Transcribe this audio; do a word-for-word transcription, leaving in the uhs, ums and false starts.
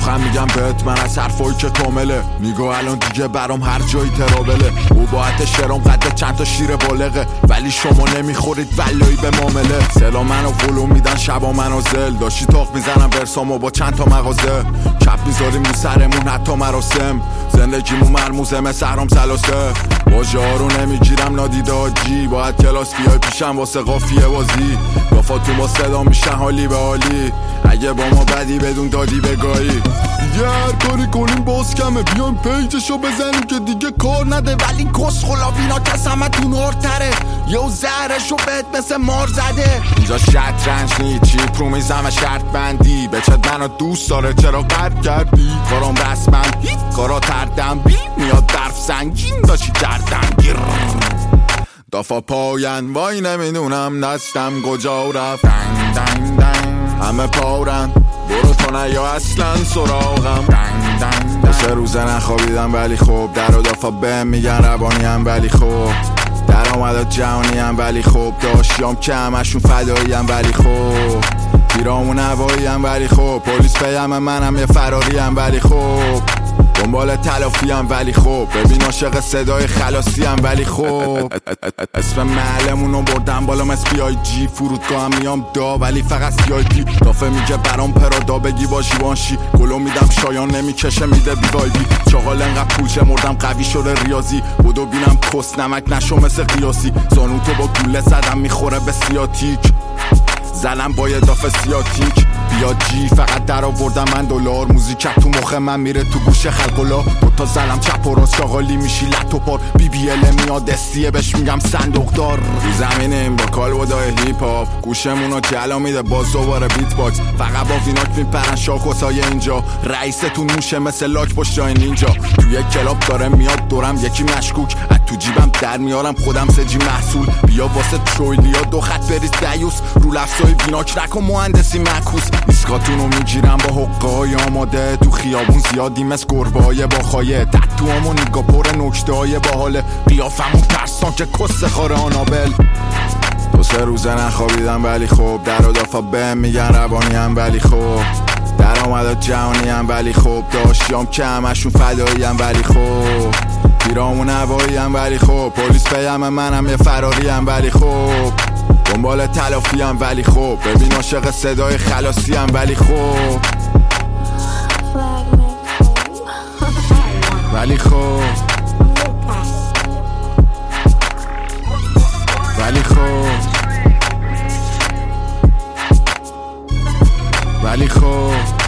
لبخند میگم بهت من از حرفایی که کامله. میگو الان دیگه برام هر جایی ترابله. او باعت شرام قد چند تا شیر بالغه، ولی شما نمیخورید ولایی به معامله. سلا منو فلو میدن شبا منازل، داشتی تاق میزنم برسامو با چند تا مغازه. کپ میذاریم رو سرمون حتی مراسم، زندگیمون مرموزه مثل حرام سلاسه. واژه ها رو نمیگیرم نادیده آجی، باید کلاس بیای پیشم واسه قافیه بازی. گافاتون با صدا میشن حالی به حالی، اگه با ما بدی بدون دادی بگاهی. دیگه هر کاری کنیم باز کمه، بیایم پیجشو بزنیم که دیگه کار نده. ولی کس خلابینا کس همه تون هارتره، یو زهرشو بهت مثل مار زده. اینجا شطرنج نی چیپ رو میزم شرط بندی، بچت منو دوست داره چرا قرد کردی. کارام رسمن هیت کارا تردم بی، میاد درف سنگین داشتی کردن گیر. دافا پاین وای نمیدونم دستم کجا رفت. دنگ دنگ دنگ همه پارن برو تو نیا اصلا سراغم. دنگ دنگ دنگ سه روزه نخوابیدم ولی خوب، در و دافا بهم میگن روانیم ولی خوب، درآمدات جهانیم ولی خوب، داشیام که همشون فداییم ولی خوب، تیرامون هواییم ولی خوب، پلیس پیم منم یه فراریم ولی خوب، دنبال تلافیم ولی خوب، ببین عاشق صدای خلاصیم ولی خوب. اسم محلمونو بردم بالا مثل بی آی جی، فرودگاه هم میام دا ولی فقط سی آی پی. دافه میگه برام پرادا بگی با جیوانشی، گلو میدم شایان نمیکشه میده بی وای بی. چاقال انقدر پوچه مردم قوی شده ریاضی، بودو بینم کس نمک نشو مثل قیاسی. زانو تو با گوله زدم میخوره به سیاتیک، زنم با یه دافه سیاتیک. بیا جی فقط در آوردم من دلار، موزیک تو مخ من میره تو گوش خلقلا. دوتا زلم چپ و راست شاغالی میشی لط و پار، بی بی ال میاد استیه بهش میگم صندوق دار. رو زمینیم با کالبدای هیپ هاپ، گوشمونو جلا میده باز دوباره بیت باکس. فقط با ویناک میپرن شاخصای اینجا، رئیستون موشه مثل لاک پشتای نینجا. توی کلاب داره میاد دورم یکی مشکوک، از تو جیبم در میارم خودم سجی محصول. بیا واسه ترویلیا دو خط بریز دیوس، رو لفظای ویناک نکن مهندسی معکوس. ایسکاتونو میگیرم با حقای آماده، تو خیابون زیادیم از گربای با خایه. تتوامو نگاه پر نکته های باحاله، قیافمون ترسان که کس خاره آنابل. دو سه روزه نخوابیدم ولی خوب، در و دافا بهم میگن روانیم ولی خوب، درآمدات جهانیم ولی خوب، داشیام که همشون فداییم ولی خوب، تیرامون هواییم ولی خوب، پلیس پیم منم یه فراریم ولی خوب، دنبال تلافیم ولی خوب، ببین عاشق صدای خلاصیم ولی خوب ولی خوب ولی خوب ولی خوب